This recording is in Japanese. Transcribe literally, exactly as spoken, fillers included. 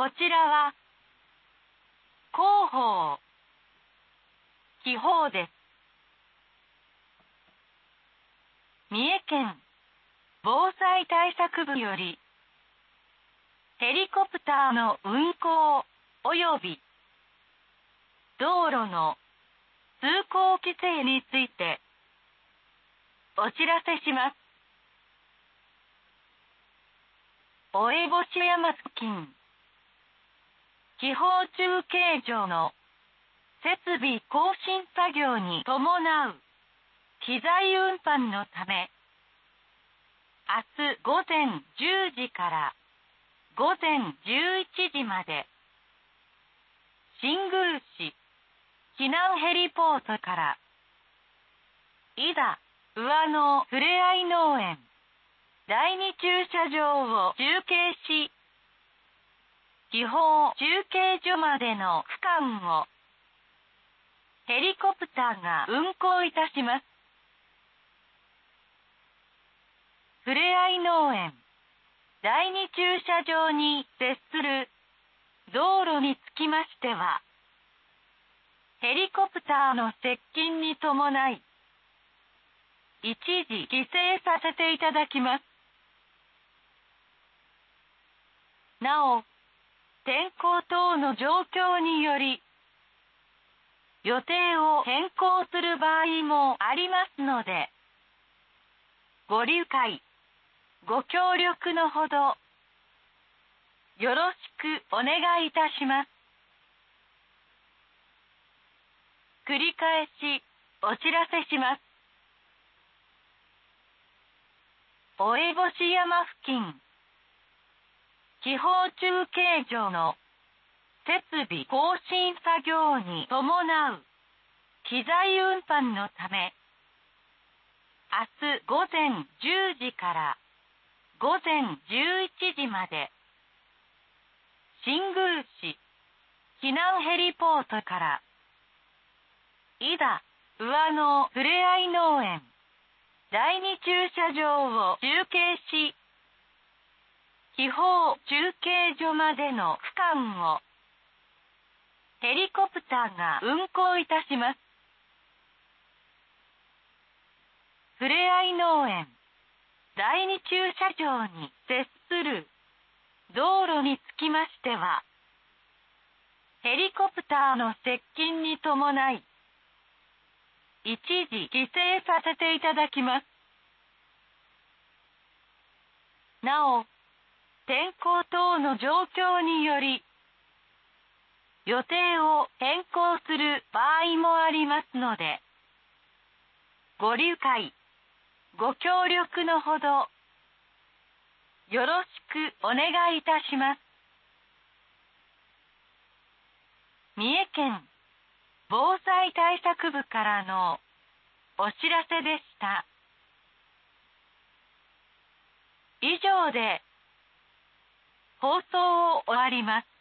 こちらは広報、気泡です。三重県防災対策部より、ヘリコプターの運航及び道路の通行規制についてお知らせします。おえぼし山付近気泡中継所の設備更新作業に伴う機材運搬のため、明日午前じゅうじから午前じゅういちじまで、新宮市避難ヘリポートから伊田上野ふれあい農園だいに駐車場を中継し、気泡中継所までの区間をヘリコプターが運行いたします。ふれあい農園だいに駐車場に接する道路につきましては、ヘリコプターの接近に伴い、一時規制させていただきます。なお、天候等の状況により、予定を変更する場合もありますので、ご理解、ご協力のほど、よろしくお願いいたします。繰り返しお知らせします。おえぼし山付近気泡中継所の設備更新作業に伴う機材運搬のため、明日午前じゅうじから午前じゅういちじまで、新宮市避難ヘリポートから伊田上野ふれあい農園だいに駐車場を中継し、気泡中継所までの区間をヘリコプターが運行いたします。ふれあい農園だいに駐車場に接する道路につきましては、ヘリコプターの接近に伴い、一時規制させていただきます。なお、天候等の状況により、予定を変更する場合もありますので、ご理解、ご協力のほど、よろしくお願いいたします。三重県防災対策部からのお知らせでした。以上で放送を終わります。